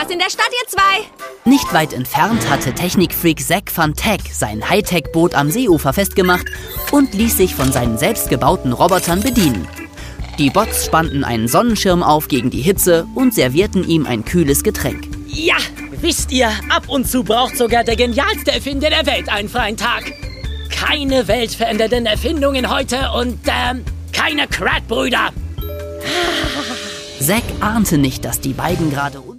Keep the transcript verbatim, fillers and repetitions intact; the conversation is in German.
Spaß in der Stadt, ihr zwei! Nicht weit entfernt hatte Technikfreak Zack van Tech sein Hightech-Boot am Seeufer festgemacht und ließ sich von seinen selbstgebauten Robotern bedienen. Die Bots spannten einen Sonnenschirm auf gegen die Hitze und servierten ihm ein kühles Getränk. Ja, wisst ihr, ab und zu braucht sogar der genialste Erfinder der Welt einen freien Tag. Keine weltverändernden Erfindungen heute und, ähm, keine Crat-Brüder. Zack ahnte nicht, dass die beiden gerade